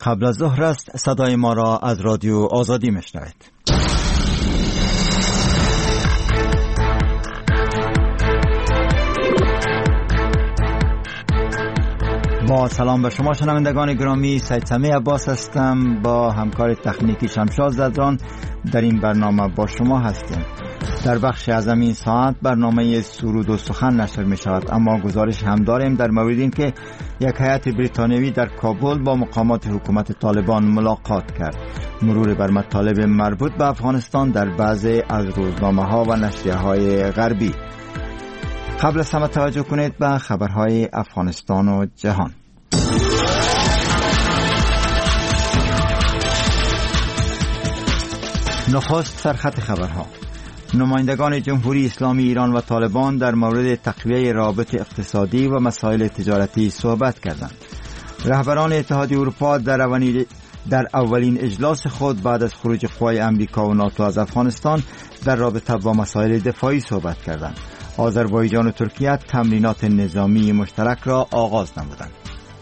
قبل از ظهر است. صدای ما را از رادیو آزادی میشنوید. با سلام به شما شنوندگان گرامی، سید سمیع عباس هستم. با همکار تکنیکی شمشاد زدران در این برنامه با شما هستیم. در بخش از این ساعت برنامه سرود و سخن نشر می شود، اما گزارش هم داریم در مورد این که یک هیئت بریتانیایی در کابل با مقامات حکومت طالبان ملاقات کرد. مرور بر مطالب مربوط به افغانستان در بعضی از روزنامه ها و نشریه های غربی. قبل از همه توجه کنید به خبرهای افغانستان و جهان. نخست سرخط خبرها. نمایندگان جمهوری اسلامی ایران و طالبان در مورد تقویه روابط اقتصادی و مسائل تجارتی صحبت کردند. رهبران اتحادیه اروپا در اولین اجلاس خود بعد از خروج قوای امریکا و ناتو از افغانستان در رابطه با مسائل دفاعی صحبت کردند. آذربایجان و ترکیه تمرینات نظامی مشترک را آغاز نمودند.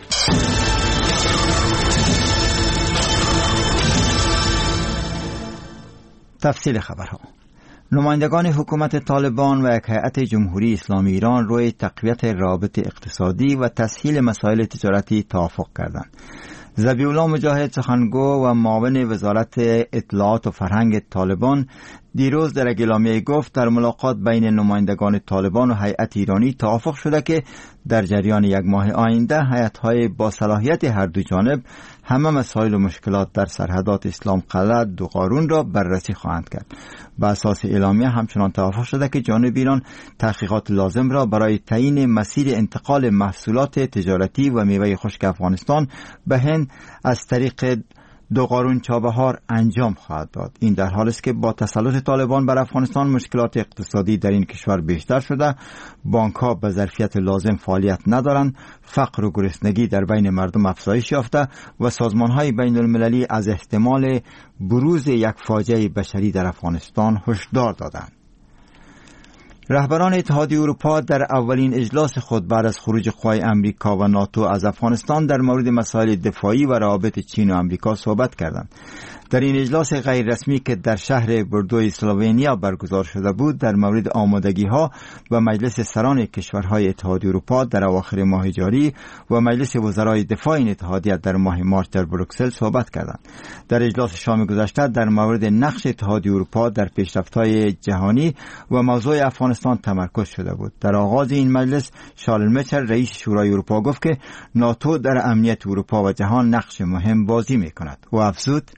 تفصیل خبرها. نمایندگان حکومت طالبان و یک هیئت جمهوری اسلامی ایران روی تقویت روابط اقتصادی و تسهیل مسائل تجارتی توافق کردند. ذبیح‌الله مجاهد سخنگو و معاون وزارت اطلاعات و فرهنگ طالبان دیروز در اعلامیه گفت در ملاقات بین نمایندگان طالبان و هیئت ایرانی توافق شده که در جریان یک ماه آینده هیئت‌های با صلاحیت هر دو جانب همه مسائل و مشکلات در سرحدات اسلام قلعه دوغارون را بررسی خواهند کرد. بر اساس اعلامیه همچنان توافق شده که جانب ایران تحقیقات لازم را برای تعیین مسیر انتقال محصولات تجارتی و میوه خشک افغانستان به هند از طریق دوغارون چابهار انجام خواهد داد. این در حالی است که با تسلط طالبان بر افغانستان مشکلات اقتصادی در این کشور بیشتر شده، بانک‌ها به ظرفیت لازم فعالیت ندارند، فقر و گرسنگی در بین مردم افزایش یافته و سازمان‌های بین‌المللی از احتمال بروز یک فاجعه بشری در افغانستان هشدار دادند. رهبران اتحادیه اروپا در اولین اجلاس خود بعد از خروج قوای امریکا و ناتو از افغانستان در مورد مسائل دفاعی و روابط چین و امریکا صحبت کردند. در این اجلاس غیر رسمی که در شهر بردو اسلوونیا برگزار شده بود در مورد آمادگی‌ها و مجلس سران کشورهای اتحادیه اروپا در اواخر ماه جاری و مجلس وزرای دفاع این اتحادیه در ماه مارس در بروکسل صحبت کردند. در اجلاس شام گذشته در مورد نقش اتحادیه اروپا در پیشرفت‌های جهانی و موضوع افغانستان تمرکز شده بود. در آغاز این مجلس شارل میچل رئیس شورای اروپا گفت که ناتو در امنیت اروپا و جهان نقش مهم بازی می‌کند و افزود: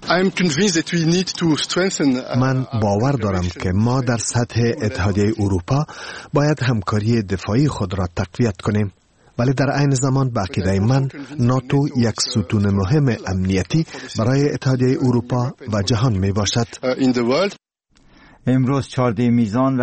من باور دارم که ما در سطح اتحادیه اروپا باید همکاری دفاعی خود را تقویت کنیم، ولی در عین زمان به عقیده من ناتو یک ستون مهم امنیتی برای اتحادیه اروپا و جهان می باشد. امروز 14 میزان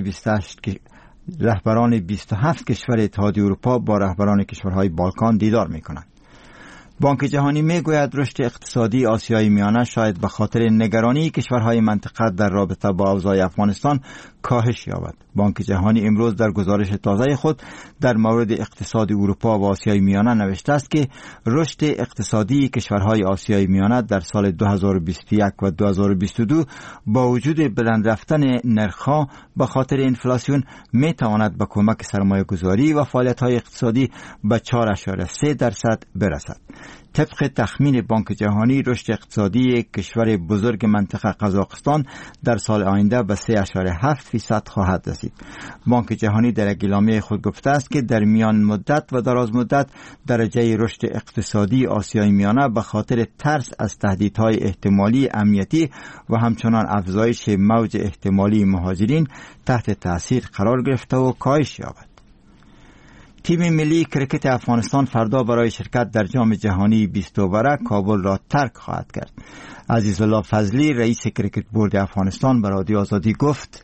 رهبران 27 کشور اتحادیه اروپا با رهبران کشورهای بالکان دیدار می کنند. بانک جهانی میگوید رشد اقتصادی آسیای میانه شاید به خاطر نگرانی کشورهای منطقه در رابطه با اوضاع افغانستان کاهش یابد. بانک جهانی امروز در گزارش تازه خود در مورد اقتصاد اروپا و آسیای میانه نوشته است که رشد اقتصادی کشورهای آسیای میانه در سال 2021 و 2022 با وجود بلند رفتن نرخ‌ها به خاطر انفلاسیون می تواند به کمک سرمایه‌گذاری و فعالیت‌های اقتصادی به 4.3% برسد. طبق تخمین بانک جهانی رشد اقتصادی کشور بزرگ منطقه قزاقستان در سال آینده به 3.7% خواهد رسید. بانک جهانی در اعلامیه خود گفته است که در میان مدت و دراز مدت درجه رشد اقتصادی آسیای میانه به خاطر ترس از تهدیدهای احتمالی امنیتی و همچنان افزایش موج احتمالی مهاجرین تحت تاثیر قرار گرفته و کاهش یابد. تیم ملی کرکت افغانستان فردا برای شرکت در جام جهانی 20 کابل را ترک خواهد کرد. عزیزالله فضلی رئیس کرکت بورد افغانستان به رادیو آزادی گفت: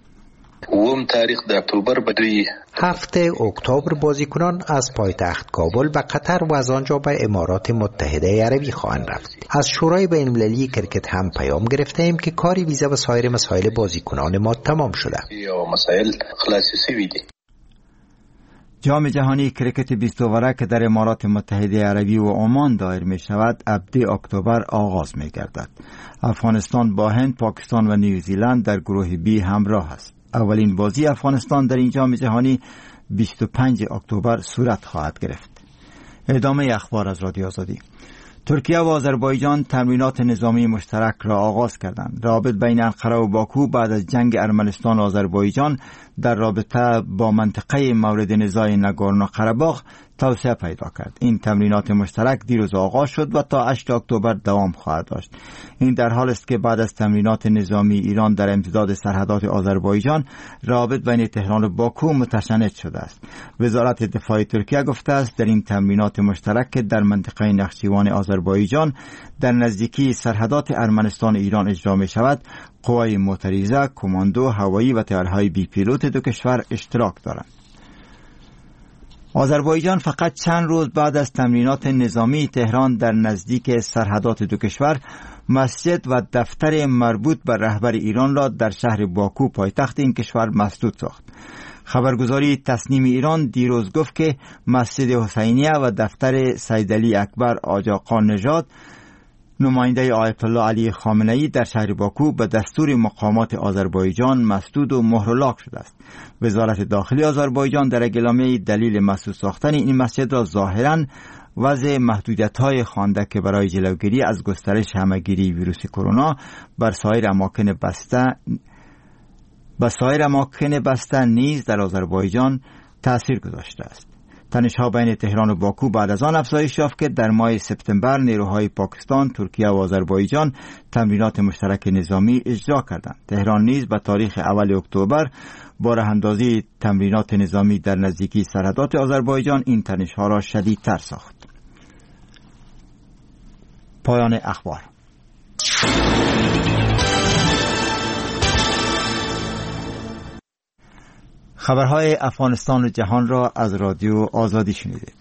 7 اکتبر بازیکنان از پایتخت کابل به قطر و از آنجا به امارات متحده عربی خواهند رفت. از شورای بین‌المللی کرکت هم پیام گرفتیم که کاری ویزا و سایر مسائل بازیکنان ما تمام شده. جام جهانی کرکت 20 اوره که در امارات متحده عربی و عمان دایر می شود 17 اکتبر آغاز می گردد. افغانستان با هند، پاکستان و نیوزیلند در گروه بی همراه است. اولین بازی افغانستان در این جام جهانی 25 اکتبر صورت خواهد گرفت. ادامه اخبار از رادیو آزادی. ترکیه و آذربایجان تمرینات نظامی مشترک را آغاز کردند. روابط بین انقره و باکو بعد از جنگ ارمنستان و آذربایجان در رابطه با منطقه مورد نزاع ناگورنو قره‌باغ توسعه پیدا کرد. این تمرینات مشترک دیروز آغاز شد و تا 8 اکتبر دوام خواهد داشت. این در حال است که بعد از تمرینات نظامی ایران در امتداد سرحدات آذربایجان، روابط بین تهران و باکو متشنج شده است. وزارت دفاع ترکیه گفته است در این تمرینات مشترک که در منطقه نخچیوان آذربایجان در نزدیکی سرحدات ارمنستان و ایران اجرا می شود، قوای موتوریزه، کماندو، هوایی و طیاره‌های بی پیلوت دو کشور اشتراک دارند. آذربایجان فقط چند روز بعد از تمرینات نظامی تهران در نزدیک سرحدات دو کشور، مسجد و دفتر مربوط به رهبر ایران را در شهر باکو پایتخت این کشور مسدود ساخت. خبرگزاری تسنیم ایران دیروز گفت که مسجد حسینیه و دفتر سیدعلی اکبر آقا نژاد، نماینده آیت الله علی خامنه‌ای در شهر باکو به دستور مقامات آذربایجان مسدود و مهرلاک شده است. وزارت داخلی آذربایجان در اعلامیه دلیل مسدود ساختن این مسجد را ظاهراً وضع محدودیت‌های خوانده که برای جلوگیری از گسترش همه‌گیری ویروس کرونا بر سایر اماکن بسته نیز در آذربایجان تأثیر گذاشته است. تنش‌ها بین تهران و باکو بعد از آن افزایش یافت که در ماه سپتامبر نیروهای پاکستان، ترکیه و آذربایجان تمرینات مشترک نظامی اجرا کردند. تهران نیز به تاریخ اول اکتبر با راه‌اندازی تمرینات نظامی در نزدیکی سرحدات آذربایجان این تنش‌ها را شدیدتر ساخت. پایان اخبار. خبرهای افغانستان و جهان را از رادیو آزادی شنیدید.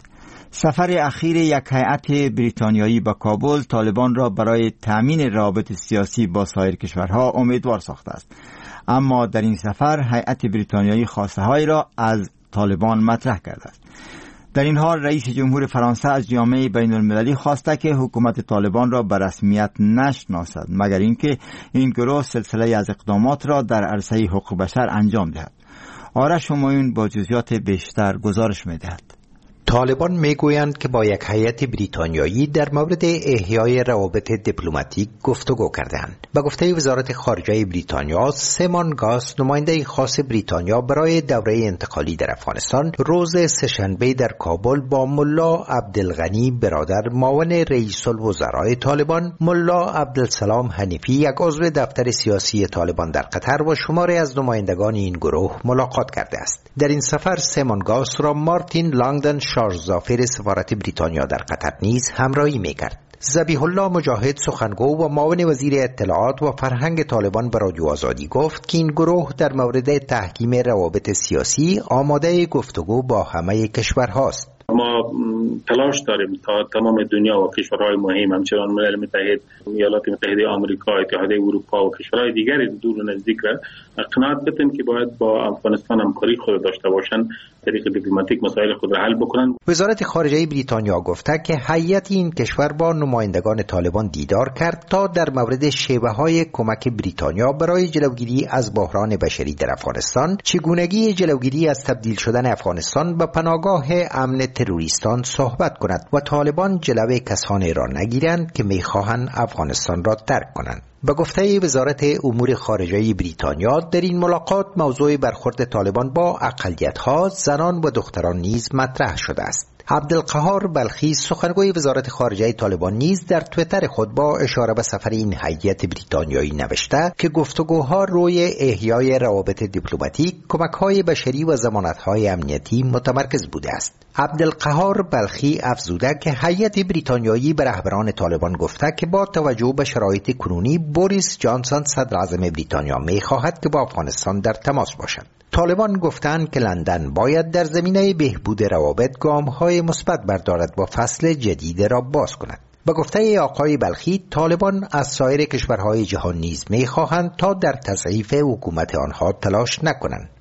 سفر اخیر یک هیئت بریتانیایی به کابل طالبان را برای تأمین روابط سیاسی با سایر کشورها امیدوار ساخته است. اما در این سفر هیئت بریتانیایی خواسته‌هایی را از طالبان مطرح کرده است. در این حال رئیس جمهور فرانسه از جامعه بین المللی خواسته که حکومت طالبان را به رسمیت نشناسد مگر اینکه این گروه سلسله از اقدامات را در عرصه حقوق بشر انجام دهد. آرش همایون با جزئیات بیشتر گزارش می‌دهد. طالبان میگویند که با یک هیئت بریتانیایی در مورد احیای روابط دیپلماتیک گفتگو کردند. به گفته وزارت خارجه بریتانیا، سیمون گاس، نماینده خاص بریتانیا برای دوره انتقالی در افغانستان، روز سه‌شنبه در کابل با ملا عبدالغنی برادر معاون رئیس الوزراء طالبان، ملا عبدالسلام حنیفی، یک عضو دفتر سیاسی طالبان در قطر و شماری از نمایندگان این گروه ملاقات کرده است. در این سفر سیمون گاس را مارتین لانگدن شارژزافر سفارت بریتانیا در قطر نیز همراهی می‌کرد. ذبیح الله مجاهد، سخنگو و معاون وزیر اطلاعات و فرهنگ طالبان به رادیو آزادی گفت که این گروه در مورد تحکیم روابط سیاسی آماده گفتگو با همه کشورهاست. ما تلاش داریم تا تمام دنیا و کشورهای مهم همچنان ملل متحد، ایالات متحده آمریکا، اتحادیه اروپا و کشورهای دیگر دور و نزدیک را قناعت بدیم که باید با افغانستان همکاری خود داشته باشند، طریق دیپلماتیک مسائل خود را حل بکنند. وزارت خارجه بریتانیا گفته که هیئت این کشور با نمایندگان طالبان دیدار کرد تا در مورد شیوه‌های کمک بریتانیا برای جلوگیری از بحران بشری در افغانستان، چگونگی جلوگیری از تبدیل شدن افغانستان به پناهگاه امن تروریستان صحبت کند و طالبان جلوه کسانی را نگیرند که می‌خواهند افغانستان را ترک کنند. به گفته وزارت امور خارجه بریتانیا، در این ملاقات موضوع برخورد طالبان با اقلیت‌ها، زنان و دختران نیز مطرح شده است. عبدالقهار بلخی، سخنگوی وزارت خارجه طالبان، نیز در توییتر خود با اشاره به سفر این هیئت بریتانیایی نوشته که گفتگوها روی احیای روابط دیپلماتیک، کمک‌های بشری و ضمانت‌های امنیتی متمرکز بوده است. عبدالقهار بلخی افزوده که هیئت بریتانیایی به رهبران طالبان گفته که با توجه به شرایط کنونی بوریس جانسون صدر اعظم بریتانیا می‌خواهد که با افغانستان در تماس باشد. طالبان گفتند که لندن باید در زمینه بهبود روابط گام‌های مثبت بردارد و فصل جدید را باز کند. به گفته آقای بلخی، طالبان از سایر کشورهای جهان نیز می‌خواهند تا در تضعیف حکومت آنها تلاش نکنند.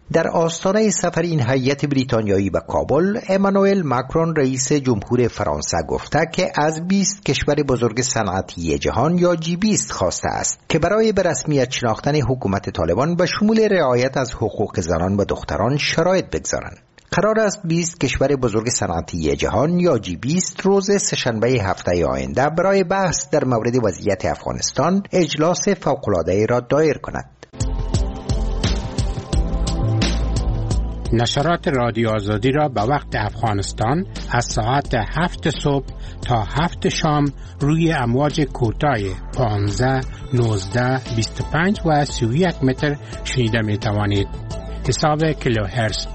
در آستانه سفر این هیئت بریتانیایی به کابل، امانوئل ماکرون رئیس جمهور فرانسه گفته که از 20 کشور بزرگ صنعتی جهان یا G20 خواسته است که برای به رسمیت شناختن حکومت طالبان به شمول رعایت از حقوق زنان و دختران شرایط بگذارند. قرار است 20 کشور بزرگ صنعتی جهان یا G20 روز سه‌شنبه هفته آینده برای بحث در مورد وضعیت افغانستان اجلاس فوق‌العاده را دایر کند. نشرات رادیو آزادی را به وقت افغانستان از ساعت 7 صبح تا 7 شام روی امواج کوتاه 15، 19، 25 و 31 متر شنیده می توانید. حساب کیلوهرتز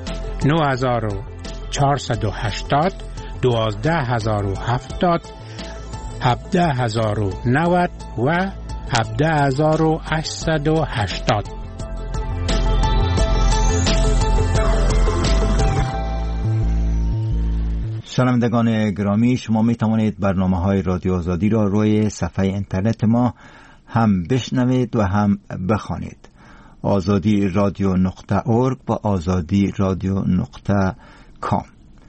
9480، 12070، 17090 و 17880. شنوندگان گرامی، شما می توانید برنامه‌های رادیو آزادی را روی صفحه اینترنت ما هم بشنوید و هم بخوانید. azadi.radio.org و azadi.radio.com.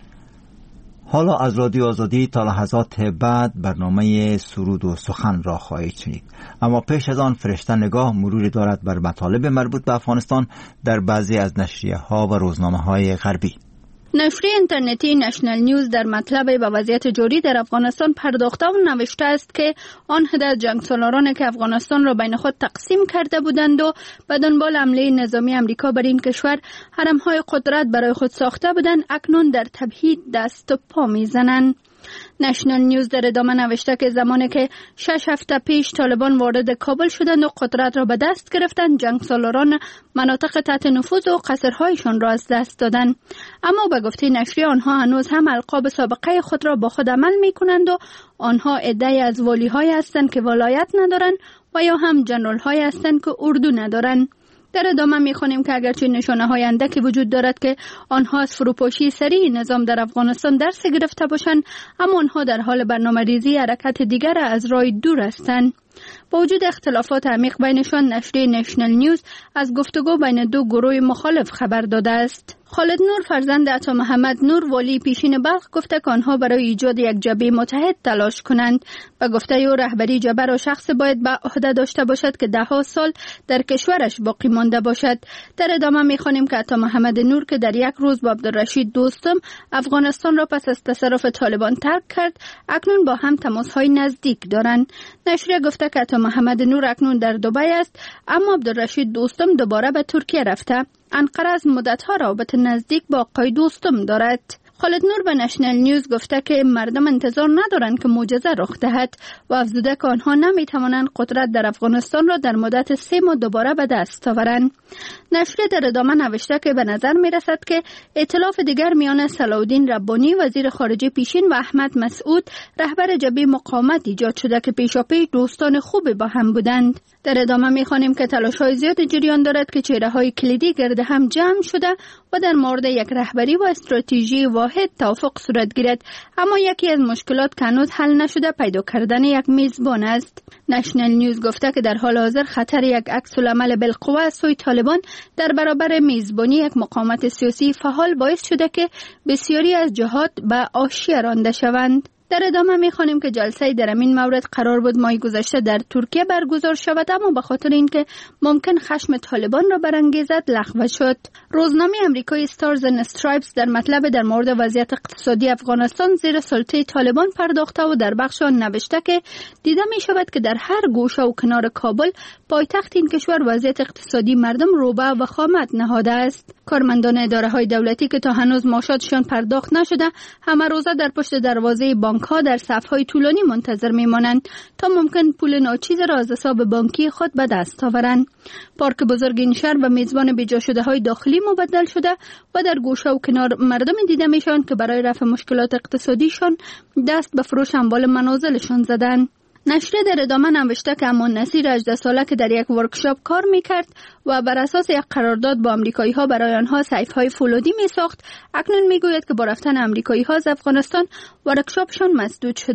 حالا از رادیو آزادی تا لحظات بعد برنامه سرود و سخن را خواهید شنید. اما پیش از آن فرشته نگاه مروری دارد بر مطالب مربوط به افغانستان در بعضی از نشریه‌ها و روزنامه‌های غربی. نشریه اینترنتی نشنل نیوز در مطلب به وضعیت جاری در افغانستان پرداخته و نوشته است که آن عده جنگسالارانی که افغانستان را بین خود تقسیم کرده بودند و به دنبال حمله نظامی امریکا بر این کشور حرم‌های قدرت برای خود ساخته بودند، اکنون در تبعید دست و پا می‌زنند. نشنل نیوز در ادامه نوشته که زمانی که 6 هفته پیش طالبان وارد کابل شدند و قدرت را به دست گرفتند، جنگسالاران مناطق تحت نفوذ و قصرهایشان را از دست دادند. اما به گفته نشریه آنها هنوز هم القاب سابقه خود را با خود عمل می کنند و آنها عده‌ای از والی‌های هستند که ولایت ندارند و یا هم جنرال‌های هستند که اردو ندارند. در ادامه می‌خوانیم که اگرچه نشانه‌های اندکی وجود دارد که آنها از فروپاشی سریع نظام در افغانستان درس گرفته باشند، اما آنها در حال برنامه‌ریزی حرکت دیگر از راه دور هستند. با وجود اختلافات عمیق بینشان، نشریه نشنل نیوز از گفتگو بین دو گروه مخالف خبر داده است. خالد نور فرزند عطا محمد نور والی پیشین بلخ گفته که آنها برای ایجاد یک جبهه متحد تلاش کنند. به گفته او رهبری جبهه را شخص باید به عهده داشته باشد که 10 سال در کشورش باقی مانده باشد. در ادامه می‌خوانیم که عطا محمد نور که در یک روز با عبدالرشید دوستم افغانستان را پس از تصرف طالبان ترک کرد، اکنون با هم تماس‌های نزدیک دارند. نشریه گفته که عطا محمد نور اکنون در دبی است، اما عبدالرشید دوستم دوباره به ترکیه رفته. انقره از مدت‌ها رابط نزدیک با آقای دوستم دارد. خالد نور به نشنل نیوز گفته که مردم انتظار ندارند که معجزه رخ دهد و افزوده که آنها نمی‌توانند قدرت در افغانستان را در مدت 3 ماه دوباره به دست آورند. نشریه در ادامه نوشته که به نظر می‌رسد که ائتلاف دیگر میان صلاح‌الدین ربانی وزیر خارجه پیشین و احمد مسعود رهبر جبهه مقاومت ایجاد شده که پیشاپی دوستان خوبی با هم بودند. در ادامه می‌خوانیم که تلاش‌های زیاد جریان دارد که چهره‌های کلیدی گرد هم جمع شده و در مورد یک رهبری و استراتژی واحد توافق صورت گیرد، اما یکی از مشکلات که هنوز حل نشده پیدا کردن یک میزبان است. نشنل نیوز گفته که در حال حاضر خطر یک عکس‌العمل بالقوه از سوی طالبان در برابر میزبانی یک مقاومت سیاسی فعال باعث شده که بسیاری از جهات به حاشیه رانده شوند. در ادامه می‌خوانیم که جلسه در این مورد قرار بود ماه گذشته در ترکیه برگزار شود، اما به خاطر اینکه ممکن خشم طالبان را برانگیزد لغو شد. روزنامه آمریکایی استارز اند استرایپس در مطلب در مورد وضعیت اقتصادی افغانستان زیر سلطه طالبان پرداخته و در بخش آن نوشته که دیده می‌شود که در هر گوشه و کنار کابل پایتخت این کشور وضعیت اقتصادی مردم روبه و خامت نهاده است. کارمندان اداره‌های دولتی که تا هنوز معاشاتشان پرداخت نشده همه روزه در پشت دروازه بانک‌ها در صف‌های طولانی منتظر می‌مانند تا ممکن پول ناچیز را از حساب بانکی خود به دست آورند. پارک بزرگ این شهر به میزبان بیجا شده‌های داخلی مبدل شده و در گوشه و کنار مردم دیده می‌شوند که برای رفع مشکلات اقتصادیشان دست به فروش اموال منازلشان زدند. نشریه در ادامه نوشته که امان نصیر 18 ساله که در یک ورکشاپ کار میکرد و بر اساس یک قرارداد با امریکایی ها برای آنها سیف‌های فولادی میساخت، اکنون میگوید که با رفتن امریکایی ها از افغانستان ورکشاپشان مسدود شده.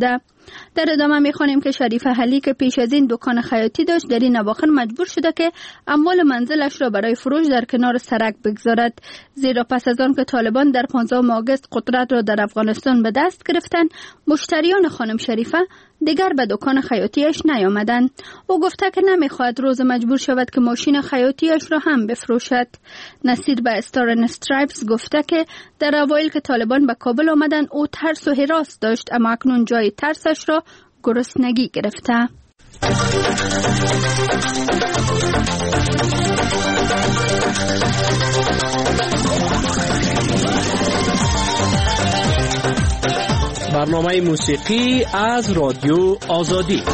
در ادامه میخوانیم که شریف حلی که پیش از این دکان خیاطی داشت در این اواخر مجبور شده که اموال منزلش را برای فروش در کنار سرک بگذارد، زیرا پس از آن که طالبان در 15 آگوست قدرت را در افغانستان به دست گرفتند، مشتریان خانم شریفه دیگر به دکان خیاطیش نیامدند. او گفته که نمیخواهد روز مجبور شود که ماشین خیاطیش را هم بفروشد. نصیر به استار استرایپس گفته که در اوایل که طالبان به کابل آمدند او ترس و هراس داشت، اما اکنون جای ترسش را گرسنگی گرفته. برنامه موسیقی از رادیو آزادی.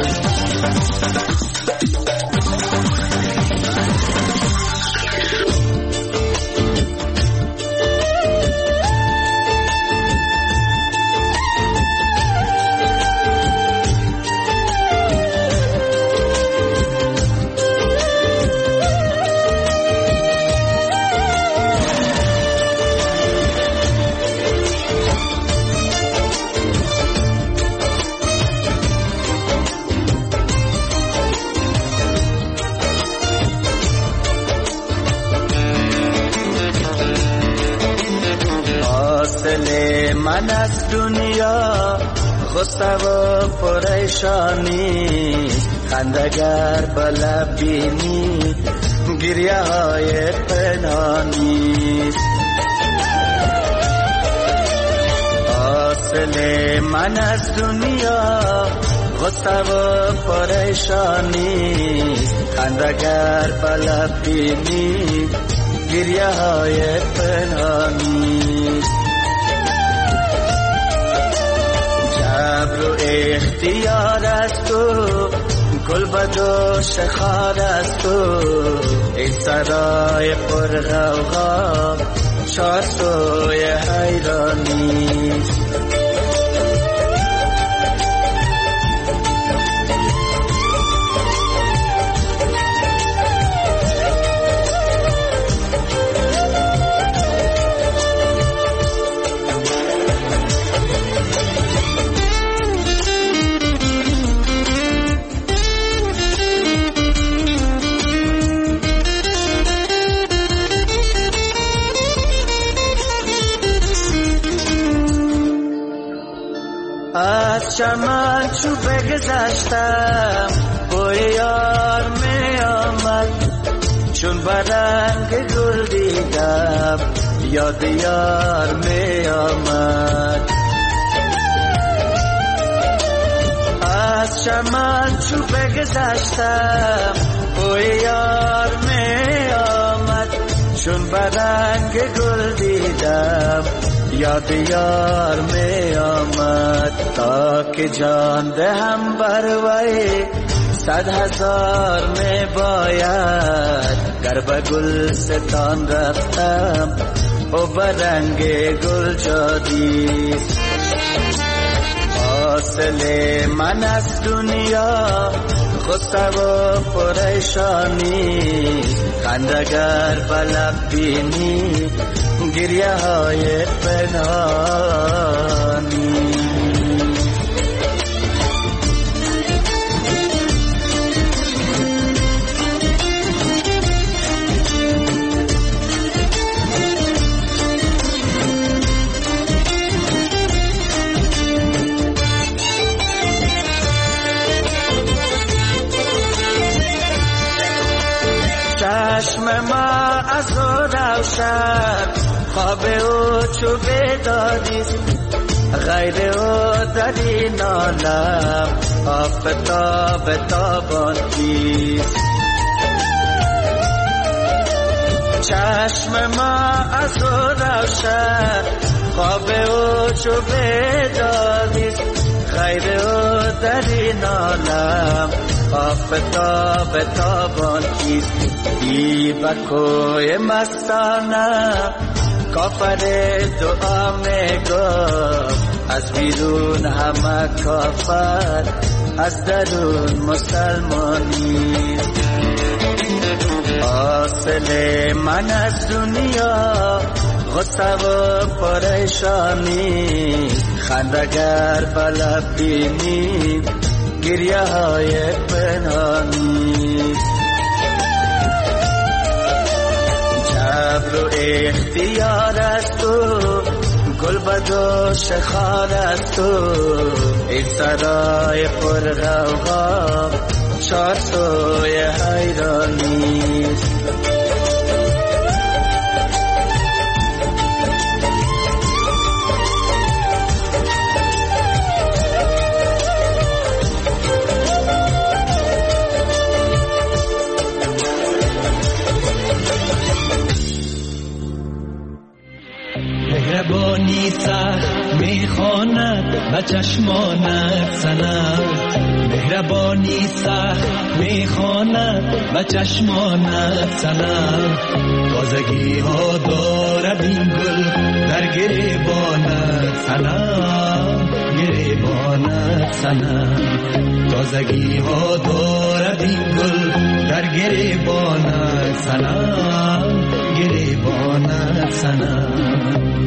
من از دنیا غصه و پریشانی، خندگر بلب بینی گریه های پنهانی. حاصل من از دنیا غصه و پریشانی، خندگر بلب بینی گریه های پنهانی. جبر و اختیار است تو، گل بدوش خار است تو، این سرای پر غوغا چارسوی حیرانی. از چمن چو بگذشتم بوی یار می آمد، چون برنگ گل دیدم یاد یار می آمد. از چمن چو بگذشتم بوی یار می آمد، چون برنگ گل دیدم یاد یار می آمد. تا که جان دهم بر وی 100,000 می باید، گر به گلستان رفتم او برنگ گل جادیست. حاصل من از دنیا غصه و پریشانی، خندگر بلب بینی گریه های پنهانی. چشم ما از او روشن، خواب او چو بیداریست، غیر او در این عالم آفتاب تابان کیست. چشم ما از او روشن، خواب او چو بیداریست، غیر او در این عالم آفتاب تابان کیست. دی بکوی مستانه کافر دعا می گفت، از بیرون همه کافر از درون مسلمانی. حاصل من از دنیا غصه و پریشانی خندگر بلب بینی گریه های پنهانی جبر و اختیار است تو گل بدوش خار است تو این سرای پر غوغا چار سوی حیرانی مهربانی سخت میخواند و چشمانت سند مهربانی سخت میخواند و چشمانت سند تازگی ها دارد این گل در گریبانت سند گریبانت سند تازگی ها دارد این گل در گریبانت سند گریبانت سند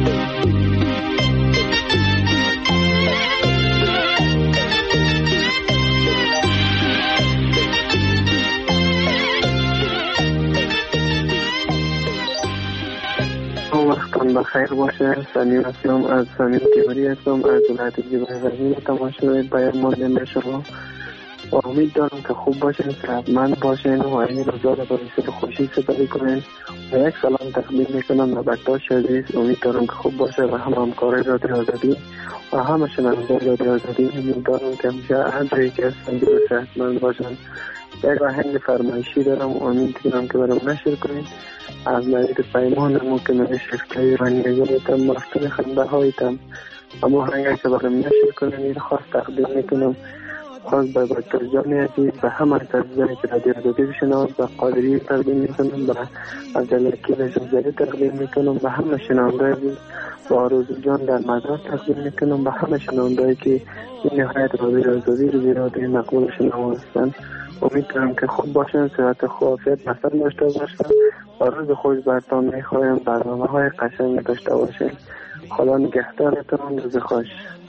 وقتان بخیر باشه. سمیر هستم از سمیر تیموری هستم از ولایت جبرانی تماشای بیان مانده شما. امید دارم که خوب باشین، صحتمند باشین و این روزا را با بسیار خوشی سپری کنین و یک سلام تقدیم میکنم به بکتاش عزیز. امید دارم که خوب باشه و هم همکار رادیو آزادی و همه شنونده رادیو آزادی. امید دارم که همیشه هر جایی که هستن و صحتمند باشن. یک آهنگ فرمایشی دارم و امید دارم که برام نشر کنین از نوید پیمانم که نوشته رنگیتم مفتون خنده هایتم. اما آهنگی که برام نشر کنین این خواست تقدیم میکنم خاص به بکتر جان عزیز و همه عزیزانی که رادیو آزادی بشنوند و قادری تقدیم میکنم و عبدالوکیل زنجانی تقدیم میکنم و همه شنونده عزیز و آرزو جان در مدرسه تقدیم میکنم و همه شنونده که این نهایت رادیو آزادی رو زیراده مقبول شنوان هستند. امید دارم که خوب باشن، صحت خوب عافیت مثل داشته باشن و روز خوش برتان میخوایم برنامه های قشنگ داشته باشین. خدا نگهدارتون، روز خوش.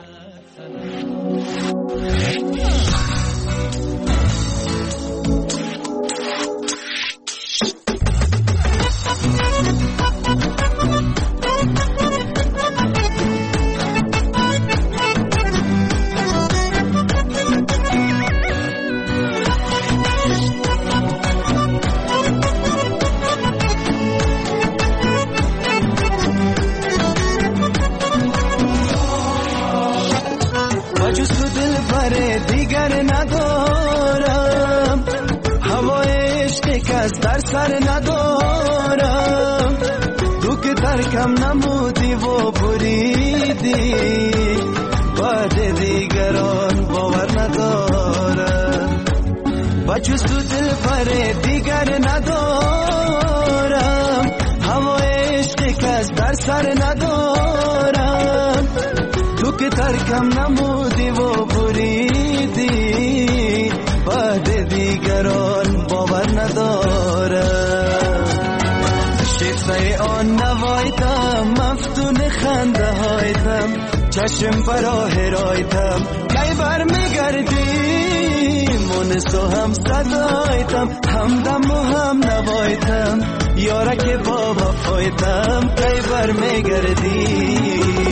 در سر ندارم تو که ترکم نمودی و بریدی بعد دیگران باور ندارم بچوز تو دل پر دیگر ندارم هوای عشق کس در سر ندارم تو که ترکم نمودی و بریدی بعد دیگران باور ندارم. شیفته آن نوایتم مفتون خنده هایتم چشم براه رایتم کی بر میگردی مونس و هم صدایتم همدم و هم نوایتم یاره که بابا فایتم کی بر میگردی.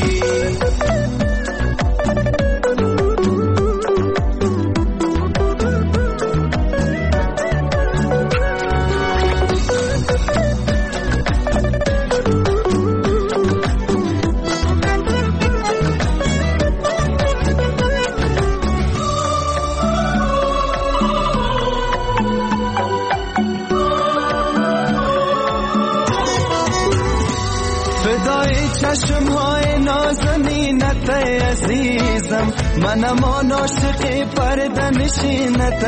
چشم های نازنینت عزیزم منم آن عاشق پرده نشینت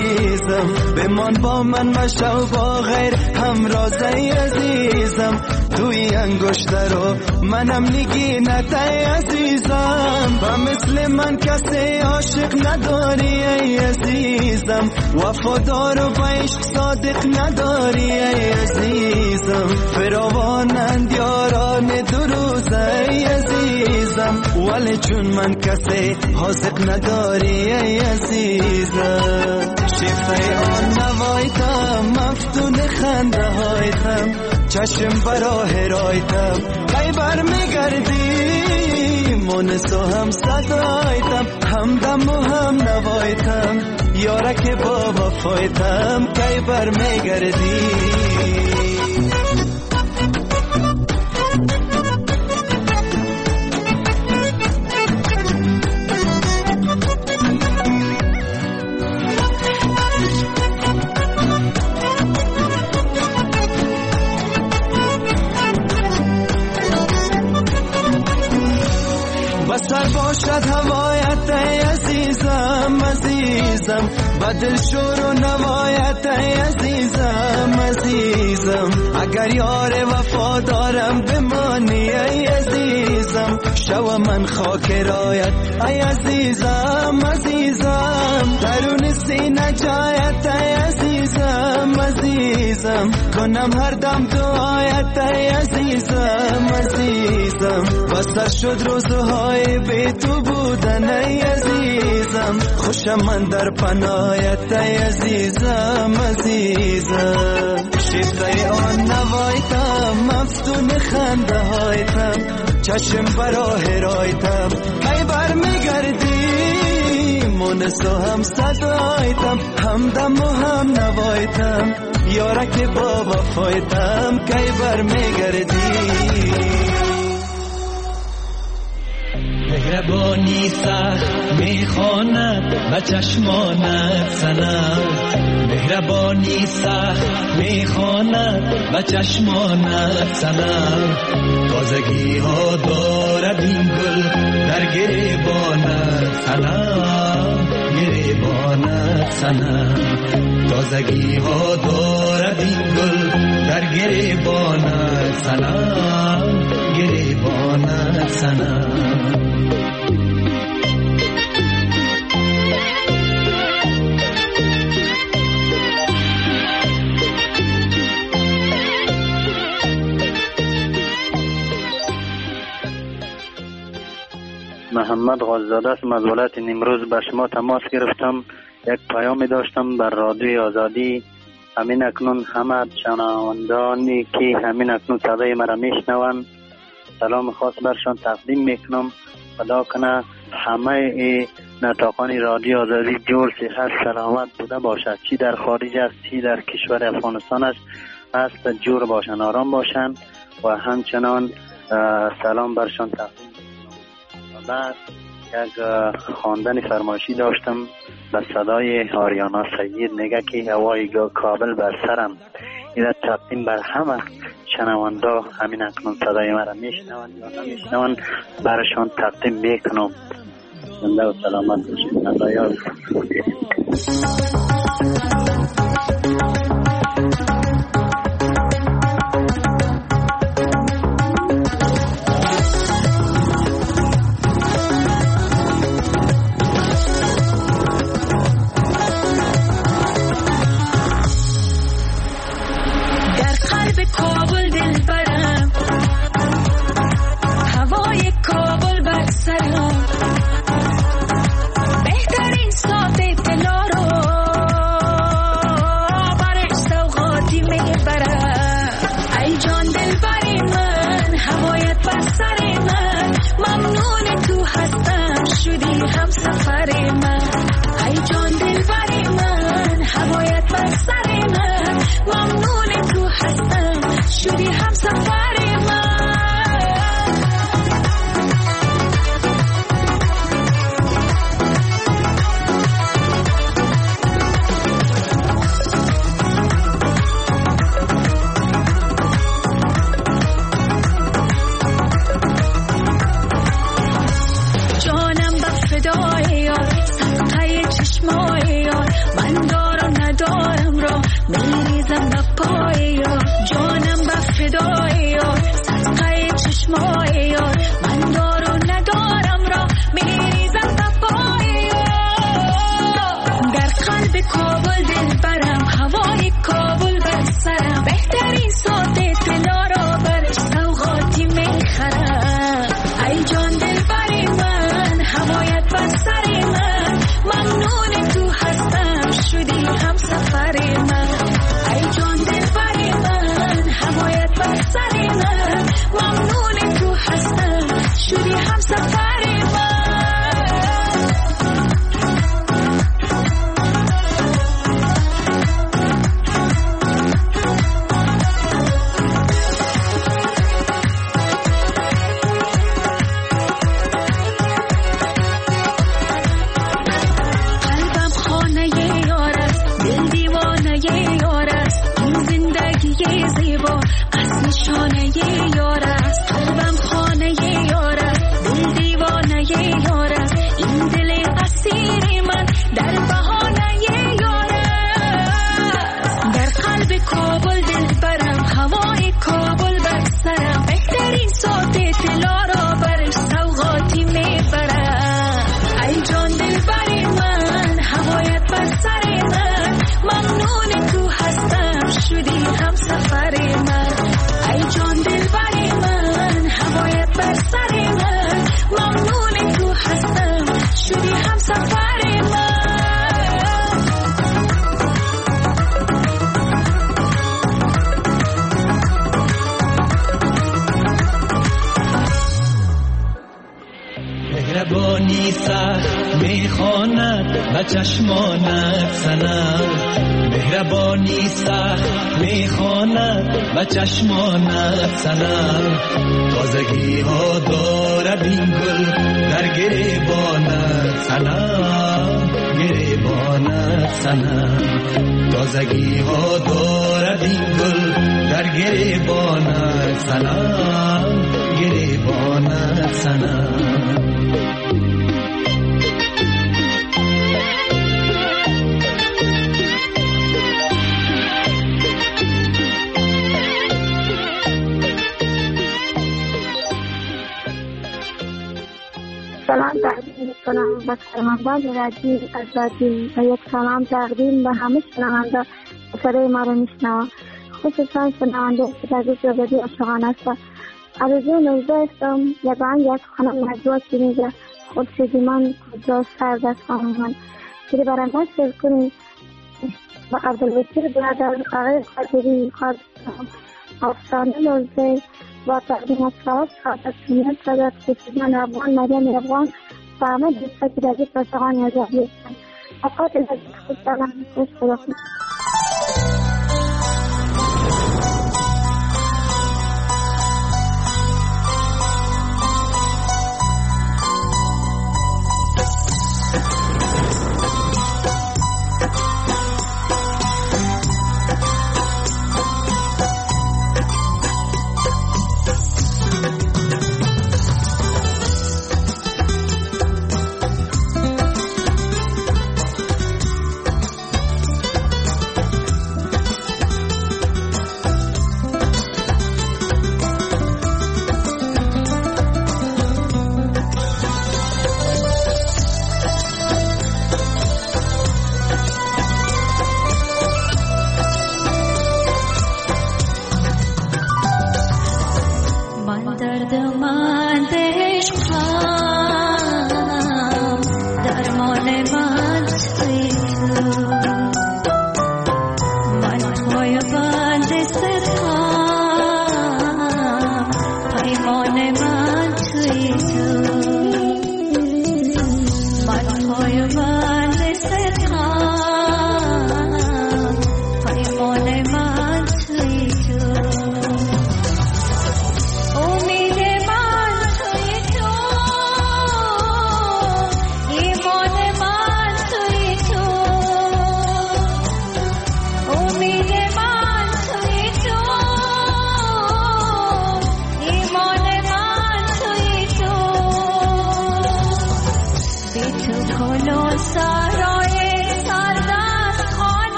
عزیزم بمان با من مشو با غیر همراز عزیزم توی انگشتر رو منم نگینت ای عزیزم و مثل من کسی عاشق نداری ای عزیزم وفادار و با عشق صادق نداری ای عزیزم فراوانند یاران دو روز ای عزیزم ولی چون من کسی حاضق نداری ای عزیزم شیفته آن نوایتم مفتون خنده هایتم چشم براه رایتم کی بر میگردی مونس و هم صدایتم همدم و هم نوایتم یارک با وفایتم کی بر میگردی بسر باشد هوایت ای عزیزم عزیزم بدل شور و نوایت ای عزیزم عزیزم اگر یار وفادارم بمانی ای عزیزم شو من خاک رایت ای عزیزم عزیزم درون سینه جایت ای عزیزم عزیزم کنم هر دم دعایت ای عزیزم عزیزم بسر شد روزهای بی تو بودن ای عزیزم خوشم من در پناهت ای عزیزم عزیزم شیفته آن نوایتم مفتون خنده هایتم چشم براه رایتم کی بر میگردی مونس و هم صدایتم همدم و هم نوایتم یارک با وفایتم کی بر میگردی مهربانی سخت میخواند و چشمانت سنم مهربانی سخت میخواند و چشمانت سنم تازگی ها دارد این گل در گریبانت سنم گریبانت سنم تازگی ها دارد این گل در گریبانت سنم گریبانت سنم محمد غاززاده است. از ولایت نیمروز به شما تماس گرفتم. یک پیامی داشتم بر رادیوی آزادی. همین اکنون همه شنوندگانی که همین اکنون صدای مرا میشنوند سلام خاص برشان تقدیم میکنم. خدا کنه همه نطاقان رادیو آزادی جور صحت سلامت بوده باشد، چی در خارج است چی در کشور افغانستان است جور باشن، آرام باشن و همچنان سلام برشان تقدیم. بعد یک خواندن فرمایشی داشتم به صدای آریانا سید، میگه که هوای کابل بر سرم. این تقدیم بر همه شنوندا همین اکنون صدای مرا میشنوند یا نمیشنوند برشان تقدیم میکنم. زنده و سلامت باشید. الله یاد بهترین صاف دلا رو کابل دل برم، هوای کابل بر سرم، بهترین ساعت طلا را برش سوغاتی میخرم. ای جان دل بر من، هوایت بر سر من، ممنون تو هستم شدی هم سفر من. ای جان دل بر من، هوایت بر سر من، ممنون تو هستم شدی هم سفر من. مهربانی سخت میخواند و چشمانت سنم، مهربانی سخت میخواند و چشمانت سنم. تازگی ها دارد این گل در گریبانت سنم، گریبانت سنم. تازگی ها دارد این گل در گریبانت سنم، گریبانت سنم. سلام تقدیم می‌کنم به شنوندگان رادیو آزادی و یک سلام تقدیم به همه شنونده صدای ما را میشنوند، خصوصا شنونده که در روز آزادی عاشقانه است. آرزو نوزده هستم. یک خانم مجبور که میگه خورشیدی من کجا سرد است خانم من که برنده سر کنید و عبدالوکیل برادر آقای قادری افسانه نوزده با تقدیم السلام خواهد سنیت صدت خصوصان افغان مریم افغان و همه دوستا که در جیب عاشقان آزادی هستند. اوقات لذت خود سلام خوش خدا خود.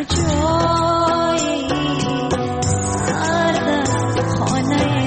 کجایی سرد از خانه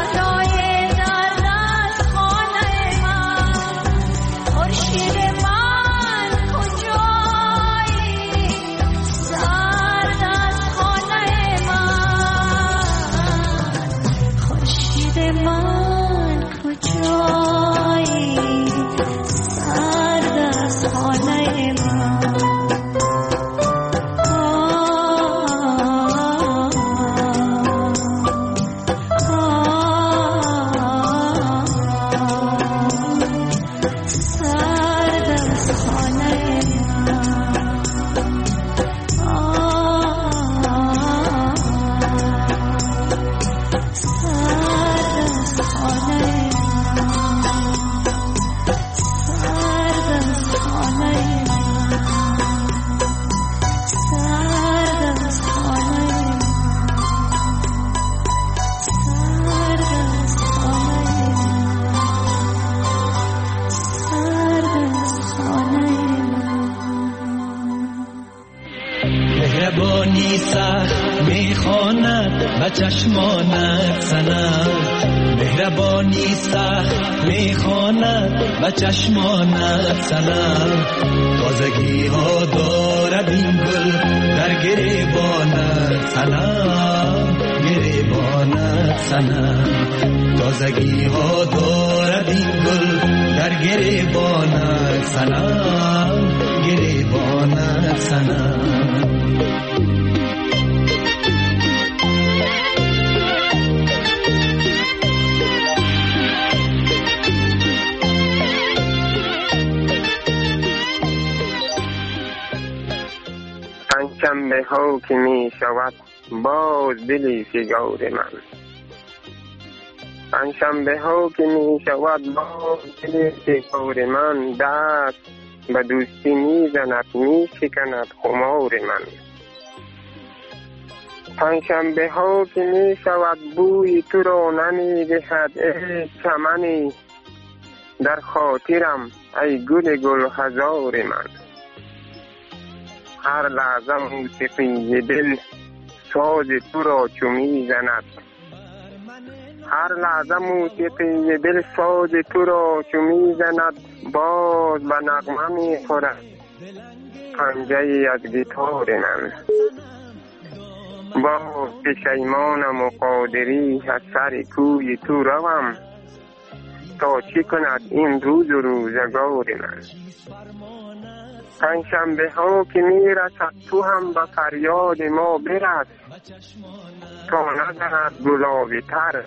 خورشید ما مهربانی سخت میخواند و چشمانت سنم مهربانی سخت میخواند و چشمانت سنم تازگی ها دارد این گل در گریبانت سنم گریبانت سنم تازگی ها دارد این گل در گریبانت سنم گریبانت سنم پنجشنبه ها که می شود باز دلی فگار من پنجشنبه ها که می شود باز دلی فگار من دست به دوستی می زند می شکند خمار من پنجشنبه ها که می شود بوی تو را نمی دهد ای چمنی در خاطرم ای گل گل هزار من هر لحظه موسیقی دل ساز تو را چو می زند هر لحظه موسیقی دل ساز تو را چو می زند باز به نغمه می خورد پنجه از گیتار من باز پشیمانم و قادری از سر کوی تو روم تا چی کند این روز و روزگار من پنجشنبه ها که می رسد تو هم به فریاد ما برس تا نزند گلابی تر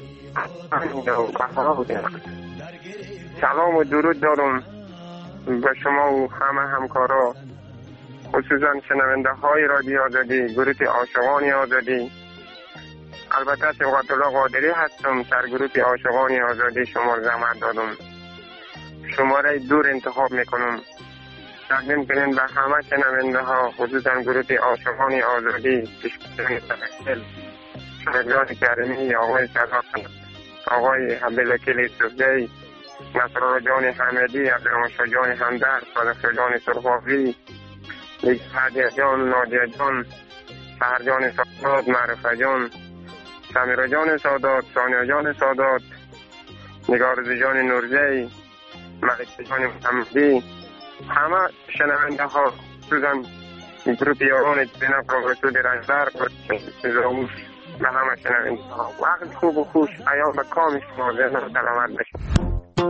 سلام و درود دارم به شما و همه همکارا خصوصا شنونده های رادیو آزادی گروه عاشقان آزادی البته صبغت الله قادری هستم سرگروه عاشقان آزادی شما زحمت دادم شماره دور انتخاب میکنم تقدیم کنین به همه شنونده ها خصوصا گروه عاشقان آزادی پیشکشان تفصیل شهرزاد کریمی آقای صداقت آقای عبدالوکیل صفدی نصرالله جان حمدی عبدالرحمن جان همدرد صادق جان سرخاوی هدیه جان نادیه جان سحر جان سادات معرفه جان سمیرا جان سادات ثانیه جان سادات نگارز جان نورزی ملک جان محمدی همه شنونده ها خصوصا گروپ یاران جناب پروفسور رنجبر زاوش به همه شنونده ها وقت خوب و خوش ایام به کام شما زنده و سلامت باشید.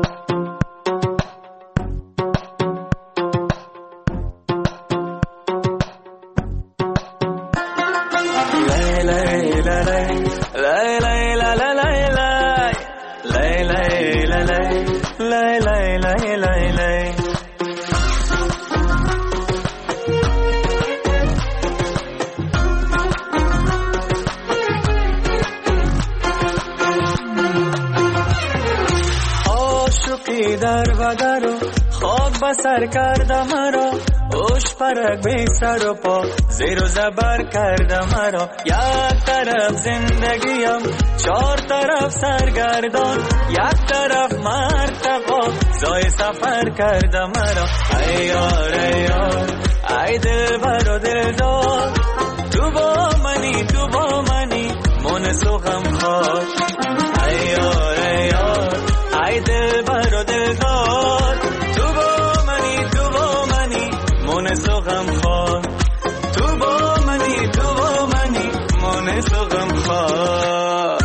در بدر و خواب بسر کرده مرا اوش پرک بی سر و پا زیر و زبر کرده مرا یک طرف زندگیم چهار طرف سرگردان یک طرف مرتقا زای سفر کرده مرا ای یار ای یار ای دل بر و دل دار تو با منی من سوغم خواد ای یار ای یار ای دل بر و دل دار تو با منی من سوغم خواد تو با منی من سوغم خواد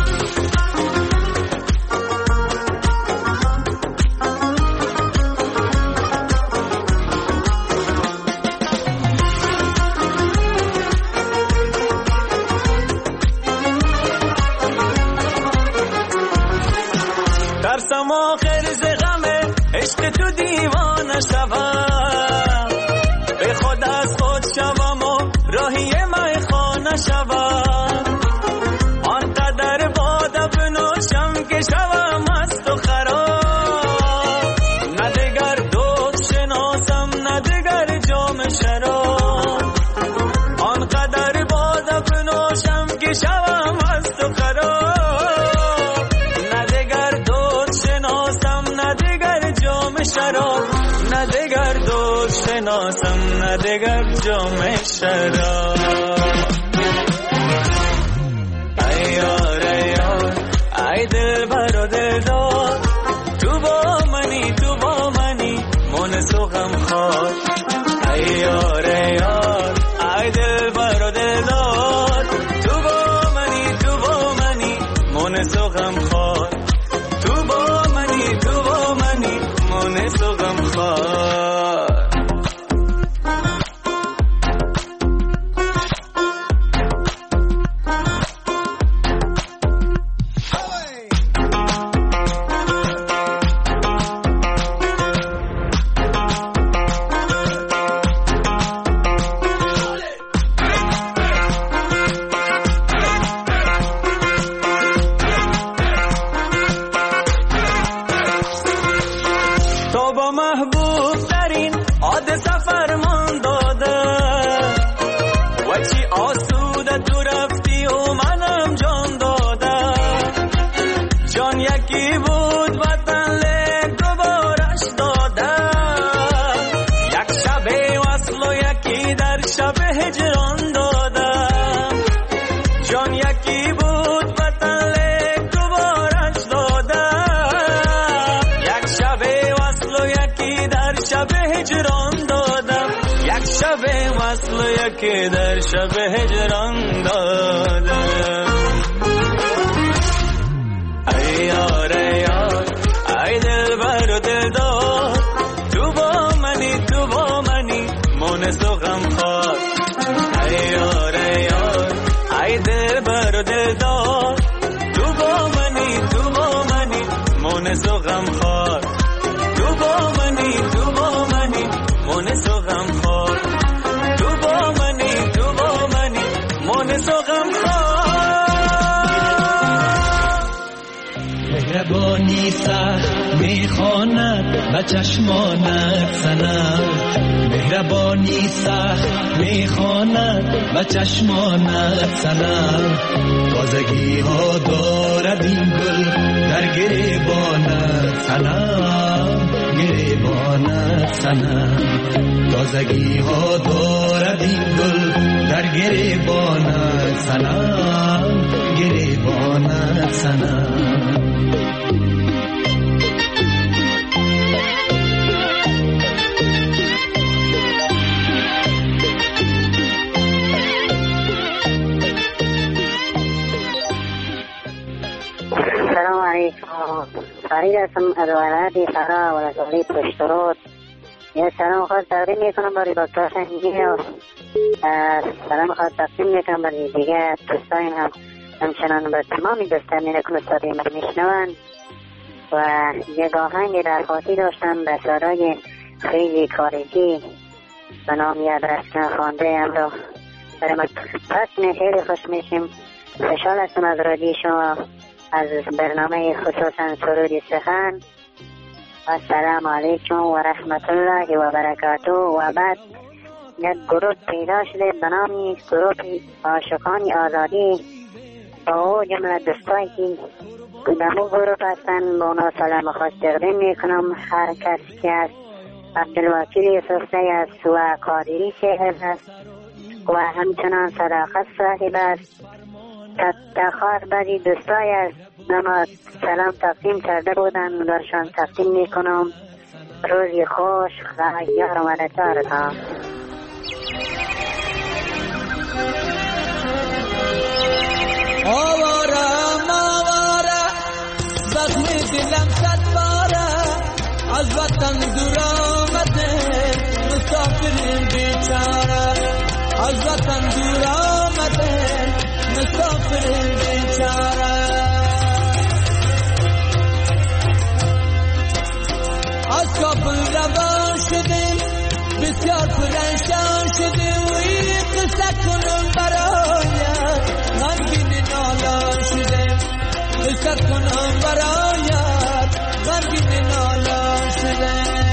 ترسم آخر ز غم عشق تو دیوانه شوم به خود از خود شوم و راهی میخانه شوم آنقدر باده بنوشم که شوم مست و خراب نه دگر دوست شناسم نه دگر جام شراب آنقدر باده بنوشم که شوم مست و خراب شراب نه دگر دوست شناسم نه دگر جام شراب هجران دادم. جان یکی بود وطن لیک دوبارش دادم. یک شب وصل و یکی در شب هجران دادم. یک شب وصل و یکی در شب هجران دادم. ای یار ای یار ای دلبر و دلدار، تو با منی مونس و غمخوار. ای یار ای یار ای دلبر و دلدار، تو با منی مونس و غمخوار. تو با منی مونس و غمخوار. تو با منی مونس و غمخوار. مهربانی سخت میخواند به چشمانت سنم. مهربانی سخت میخواند به چشمانت سنم. تازگی ها دارد این گل در گریبانت سنم. گریبانت سنم. تازگی ها دارد این گل در گریبانت سنم. گریبانت سنم. السلام علیکم. فرید هستم از ولایت فرا ولسوالی پشترود. یه سلام خواهد تقدیم میکنم برای دکتر سنگی و سلام خواهد تقدیم میکنم برای دیگه دوستان هم همچنان به تمامی دوستانی که مستقی من میشنوند. و یک آهنگ درخواتی داشتم به سرای خیلی خارجی به نام یاد رسکن خوانده هم رو برای پس خیلی خوش میشیم. خوشحال هستم از رادیو شما، از برنامه خصوصا سرودی سخن. السلام علیکم و رحمت الله و برکاته. و بعد یک گروه پیدا شده به نام گروه عاشقان آزادی با او جمله دوستایی که در اون گروه هستن با اونا سلام خاص تقدیم میکنم. هر کس که از عبدالوکیل یوسفزی است و قادری شهر است و همچنان صداقت صاحب است. تفتخار بری دوستای است نما سلام تقدیم کرده بودن برشان تقدیم میکنم. روزی خوش خیار و مدتارتان. آواره زخم دلم صد باره از وطن دور آمده مسافر بیچاره. از وطن دور آمده مسافر بیچاره. از کابل روان شدیم بسیار پرنشان شدیم و این قصه کنم برایت غمگین نالان شدیم. قصه کنم برایت غمگین نالان شدیم.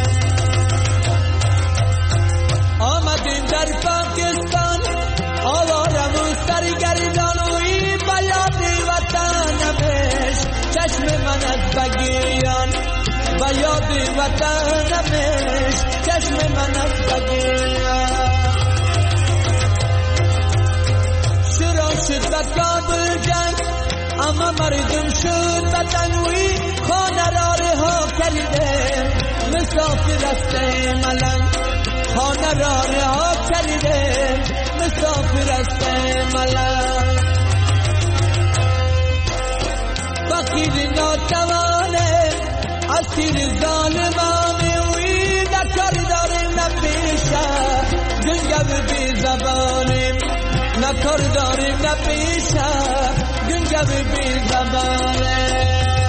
آمدیم در پاکستان آوارم و سرگردان و این بیاد وطنمش چشم من از بگیان. بیاد وطنمش چشم من از بگیان. شروع شد به کابل جنگ اما مردم شد بدنوی خانه را رها کرده مسافر است ملنگ. خانه را رها کرده مسافر است ملنگ. فقیر ناتوانه اسیر ظالمانه وی نکار داره نپیشه گنگب بی زبانه. نکار داره نپیشه گنگب بی زبانه.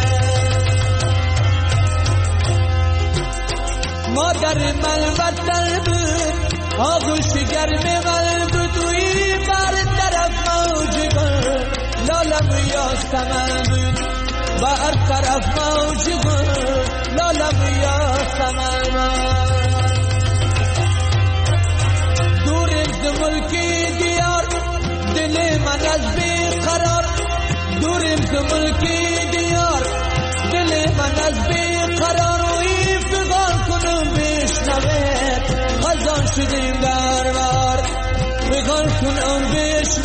مادر من وطن بود آغوش گرم من بود وی بر طرف موج بود لالم یاستمن بود. بر طرف موج بود لالم یاستمن. دور از ملکی دیار دل من از بی قرار. دور از ملکی دیار دل من از بی قرار. کنم بشنوه خزان شدیم در بار.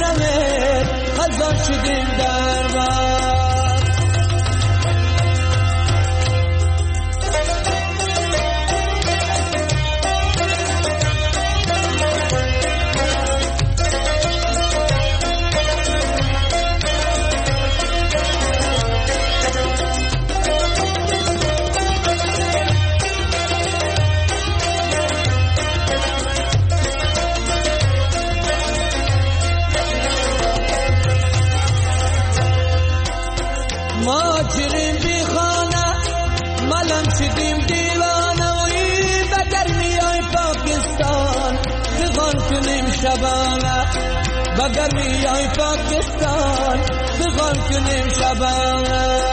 شبنمه خزان شدیم در بر. ماجرین بی خانه ملم شدیم دیوانه وی بگر میای پاکستان بغان کنیم شبانه بگر میای پاکستان بغان کنیم شبانه.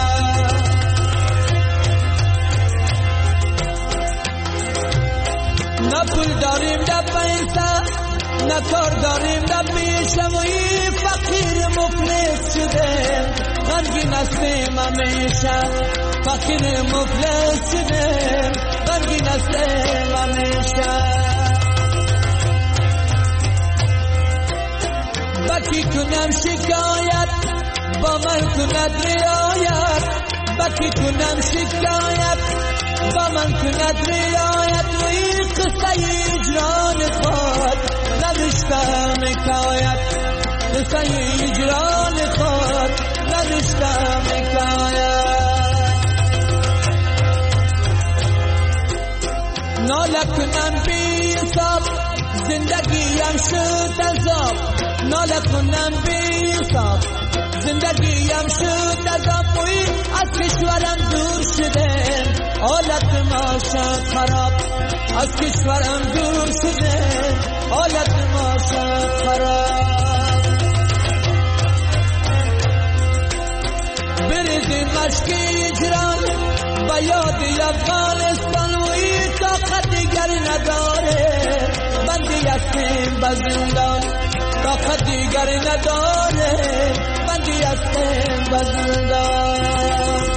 نه پول داریم نه پیسه نه کار داریم نه پیشه وی فقیر مفلس شدیم غمگین هستیم همیشه فقیر مفلس شدیم غمگین هستیم همیشه. بکی کنم شکایت با من کند رعایت بکی کنم شکایت با من کند رعایت روی قصه اجران خود نوشتم حکایت قصه اجران خود نوشتم حکایت. ناله کنم بی حساب زندگیم شد عذاب ناله کنم بی حساب زندگیم شد عذاب وی از کشورم دور شدم حالت ما شد خراب از کشورم دور شدم حالت ما شد خراب. بریزیم مشک اجران با یاد افغانستان وی طاقت دیگر نداره بندی هستیم به زندان طاقت دیگر نداره بندی هستیم به زندان.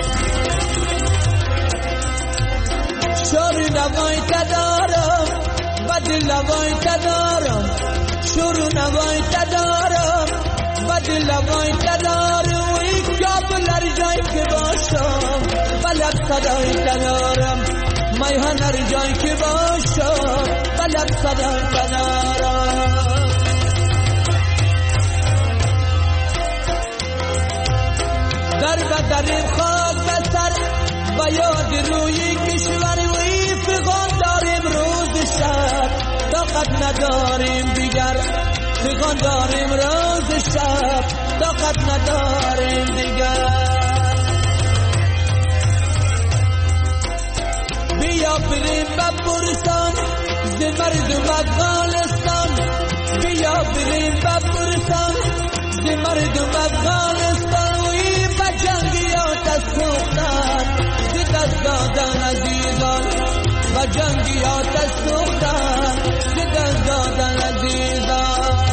شور نوای تدارم بدل نوای تدارم شور نوای تدارم بدل نوای تدارم وی کابل هر جایی که باشم بلد صدای تدارم میهن هر جایی که باشم بلد صدای تدارم. در بدریم خاک بسر با یاد روی کشور وی فغان داریم روز شب طاقت نداریم دیگر فغان داریم روز شب طاقت نداریم دیگر. بیا بریم به بورستان ز مردم افغانستان بیا بریم به بورستان ز مردم افغانستان وی به جنگیات سوختن ز دست دادن عزیزان به جنگیات سوختن ز دست دادن عزیزان.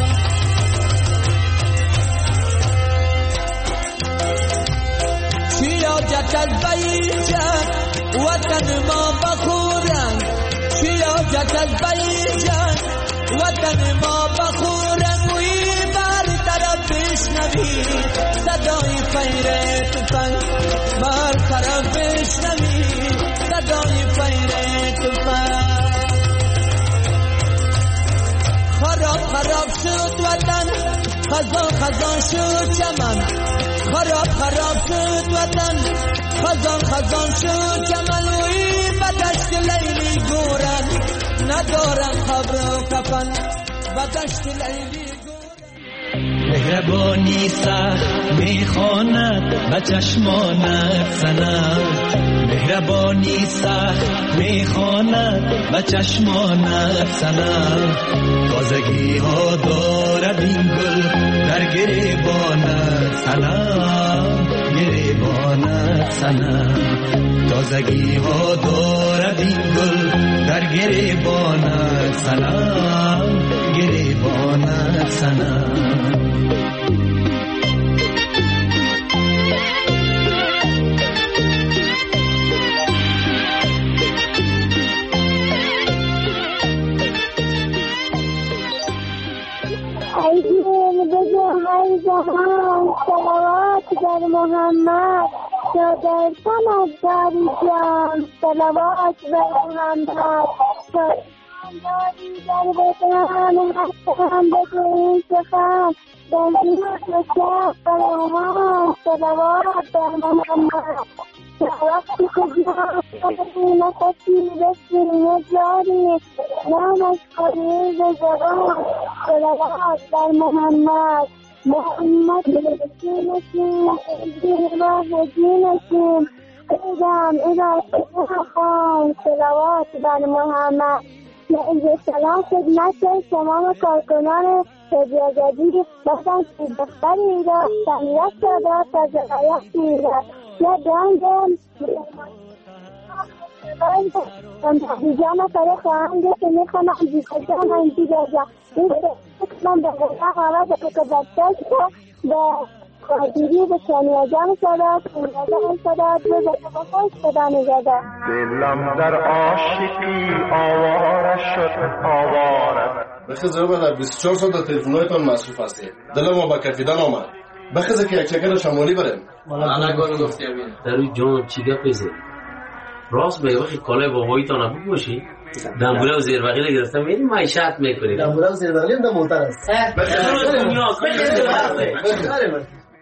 چیا جت از بیجت وطن ما بخورن چیا جت از بیجت وطن ما بخورن وی بر طرف بشنوی صدای فیر تفنگ بر طرف بشنوی صدای فیر تفنگ. خراب خراب شد وطن خزان خزان شد چمن خراب خراب شد وطن خزان خزان شد چمن وی به دشت لیلی گورن ندارن خبر و کفن به دشت لیلی مهربانی سخت میخواند به چشمانت سند مهربانی سخت میخواند به چشمانت سند تازگی ها دارد این گل در گریبانت سند گریبانت سند تازگی ها دارد این گل در گریبانت سند گریبانت سند. بگم ای جهان صلوات بر محمد شادر سند داری جان صلوات بر محمد داری در بدن حسن بگوی سخن در زیاد شب برمان صلوات بر محمد وقتی که جان نفسی بسیم جاری نامش قریب زبان صلوات بر محمد محمد بسیمشیم دین و دینشیم ایدم ایدم خان صلوات بر محمد نعیز سلام خدمت تمام کارکنان رادیو آزادی بازم که دختری را تمیت شده تا جایتی را یا دانگم جامعه کاره خواهند که میخوانم بیخوشم هنگی رجا این من به غیره آواز که بچه به قادری به کنیاجان صداد کنیاجان صداد به زده خوش صدا نگده دلم در عاشقی آواره شد آواره بخیزه بله 24 ساعت در تلفن‌هایتان مصروف هستید دلم ما با کفیدن آمد بخیزه که یک چکر شمالی بریم الان گفتی امین دروی جان چی گپ زد راست به وقتی کالای باباییتان ابو باشی دنبوله و زیربغیل گرفتم میری معیشت میکنی دنبوله و زیربغیل هم محتر است بخیر دنیا بخیر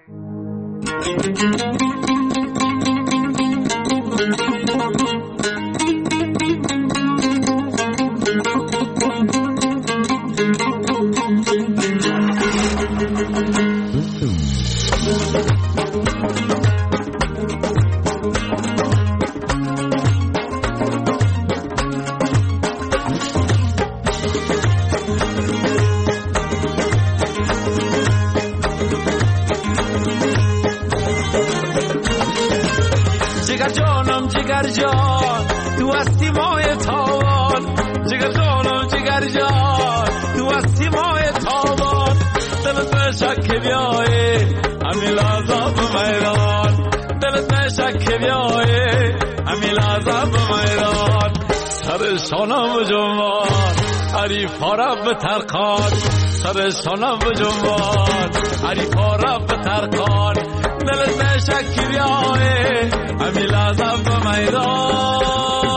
جگر جان تو هستی مای تاوان جگر جانم جگر جان تو هستی مای تاوان دلت نشک بیایی همین لحظه به میدان دلت نشک بیایی همین لحظه به میدان سر شانم جنبان حریفا را به ترکان سر شانم جنبان حریفا را به ترکان دلت نشک بیایی همین لحظه به میدان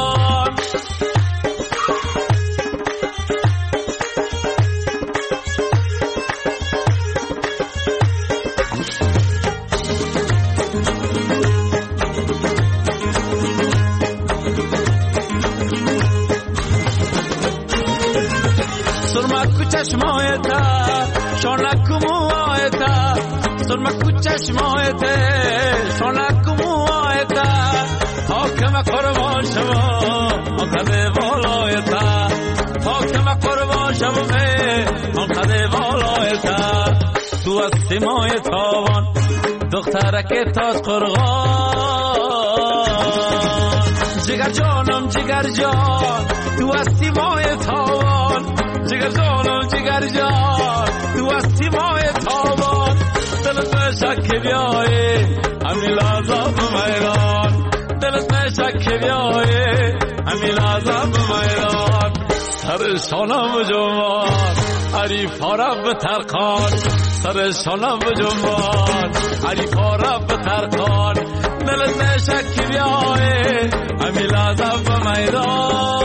سرمک چشمایتا شانک موایتا سرمک چشمایتا شانک موایتا حاکم قربان شما آنقدر بالایتا حاکم قربان شما آنقدر بالایتا تو هستی مای تاوان دخترک تاج قرغان جگر جانم جگر جان تو هستی مای تاوان جگر جانم جگر جان تو هستی مای تاوان دلت نشک بیایی همین لحظه به میدان دلت نشک بیایی همین لحظه به میدان سر شانم جنبان حریفا را به ترکان سر شانم جنبان حریفا را به ترکان دلت نشک بیایی همین لحظه به میدان